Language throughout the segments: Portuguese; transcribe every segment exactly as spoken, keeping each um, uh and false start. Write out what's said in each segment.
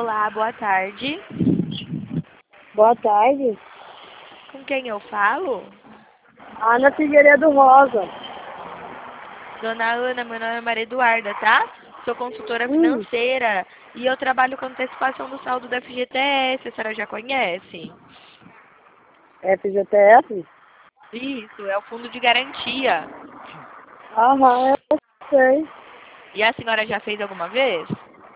Olá, boa tarde. Boa tarde. Com quem eu falo? Ana Figueiredo Rosa. Dona Ana, meu nome é Maria Eduarda, tá? Sou consultora Hum, financeira e eu trabalho com antecipação do saldo da F G T S, a senhora já conhece? F G T S? Isso, é o fundo de garantia. Aham, eu sei. E a senhora já fez alguma vez?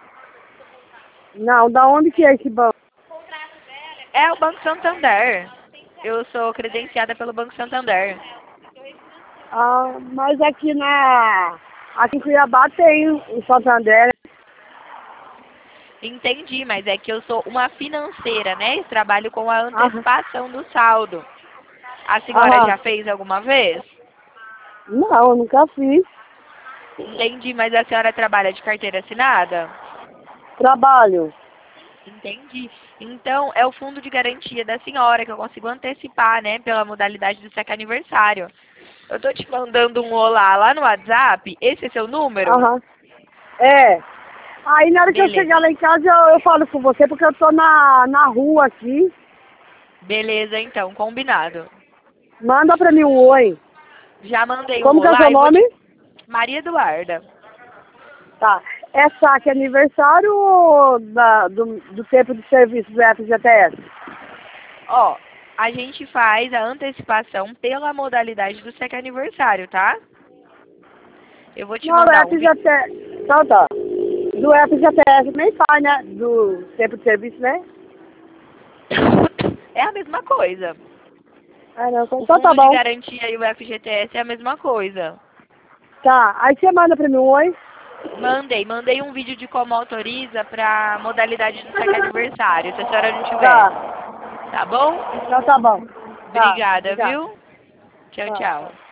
Não, da onde que é esse banco? É o Banco Santander. Eu sou credenciada pelo Banco Santander. Ah, mas aqui na... Aqui em Cuiabá tem o Santander. Entendi, mas é que eu sou uma financeira, né? Eu trabalho com a Aham, antecipação do saldo. A senhora aham. já fez alguma vez? Não, eu nunca fiz. Entendi, mas a senhora trabalha de carteira assinada? Trabalho. Entendi. Então, é o fundo de garantia da senhora que eu consigo antecipar, né? Pela modalidade do cheque aniversário. Eu tô te mandando um olá lá no WhatsApp. Esse é seu número? Aham. É. Aí na hora que eu Beleza. chegar lá em casa eu, eu falo com você porque eu tô na, na rua aqui. Beleza, então, combinado. Manda pra mim um oi. Já mandei um Como que é o olá seu e vou nome? te... Maria Eduarda. Tá. É saque aniversário ou da, do, do tempo de serviço do F G T S? Ó, a gente faz a antecipação pela modalidade do cheque aniversário, tá? Eu vou te Não, do mandar um vídeo. F G T S. Então tá. Do F G T S nem faz, né? Do tempo de serviço, né? É a mesma coisa. Ah, não. O Então tá fundo de bom. garantia e o F G T S é a mesma coisa. Tá. Aí você manda pra mim um oi. Mandei, mandei um vídeo de como autoriza para modalidade do cheque aniversário, se a senhora não tiver. Tá. Tá bom? Então tá bom. Tá. Obrigada, Obrigado. viu? Tchau, Tá. tchau.